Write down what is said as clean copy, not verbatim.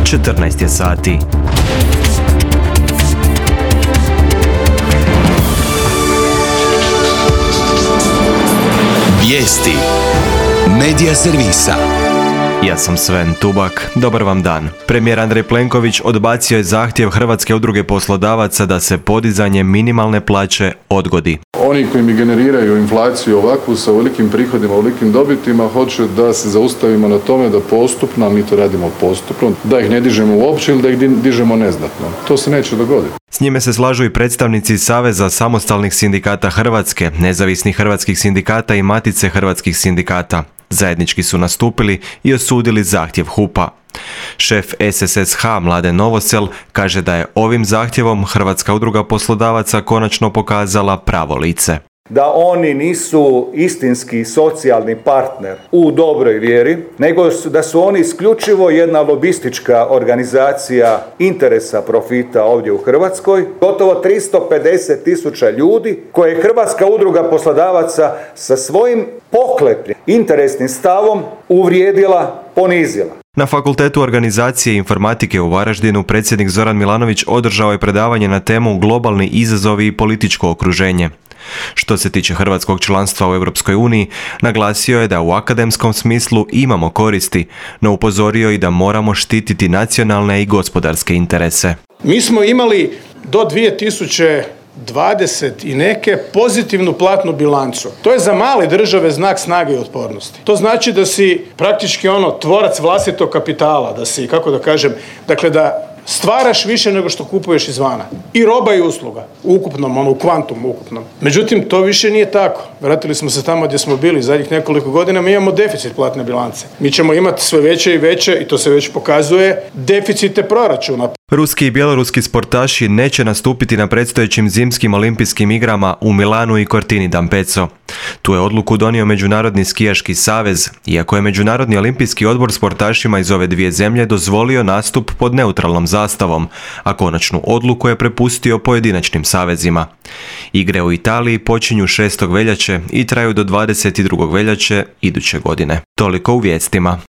14 je sati. Vijesti Medija servisa. Ja sam Sven Tubak, dobar vam dan. Premijer Andrej Plenković odbacio je zahtjev Hrvatske udruge poslodavaca da se podizanje minimalne plaće odgodi. Oni koji mi generiraju inflaciju ovakvu sa velikim prihodima, velikim dobitima, hoće da se zaustavimo na tome da postupno, a mi to radimo postupno, da ih ne dižemo uopće ili da ih dižemo neznatno. To se neće dogoditi. S njime se slažu i predstavnici Saveza samostalnih sindikata Hrvatske, nezavisnih hrvatskih sindikata i Matice hrvatskih sindikata. Zajednički su nastupili i osudili zahtjev HUP-a. Šef SSSH Mladen Novosel kaže da je ovim zahtjevom Hrvatska udruga poslodavaca konačno pokazala pravo lice. Da oni nisu istinski socijalni partner u dobroj vjeri, nego da su oni isključivo jedna lobistička organizacija interesa profita ovdje u Hrvatskoj. Gotovo 350.000 ljudi koje je Hrvatska udruga poslodavaca sa svojim pohlepnim interesnim stavom uvrijedila, ponizila. Na Fakultetu organizacije i informatike u Varaždinu predsjednik Zoran Milanović održao je predavanje na temu globalni izazovi i političko okruženje. Što se tiče hrvatskog članstva u Europskoj uniji, naglasio je da u akademskom smislu imamo koristi, no upozorio i da moramo štititi nacionalne i gospodarske interese. Mi smo imali do 2020 i neke pozitivnu platnu bilancu. To je za male države znak snage i otpornosti. To znači da si praktički tvorac vlastitog kapitala, da si, dakle da stvaraš više nego što kupuješ izvana. I roba i usluga. U ukupnom, u kvantumu ukupnom. Međutim, to više nije tako. Vratili smo se tamo gdje smo bili zadnjih nekoliko godina, mi imamo deficit platne bilance. Mi ćemo imati sve veće i veće, i to se već pokazuje, deficite proračuna. Ruski i bjeloruski sportaši neće nastupiti na predstojećim zimskim olimpijskim igrama u Milanu i Cortini d'Ampezzo. Tu je odluku donio Međunarodni skijaški savez, iako je Međunarodni olimpijski odbor sportašima iz ove dvije zemlje dozvolio nastup pod neutralnom zastavom, a konačnu odluku je prepustio pojedinačnim savezima. Igre u Italiji počinju 6. veljače i traju do 22. veljače iduće godine. Toliko u vijestima.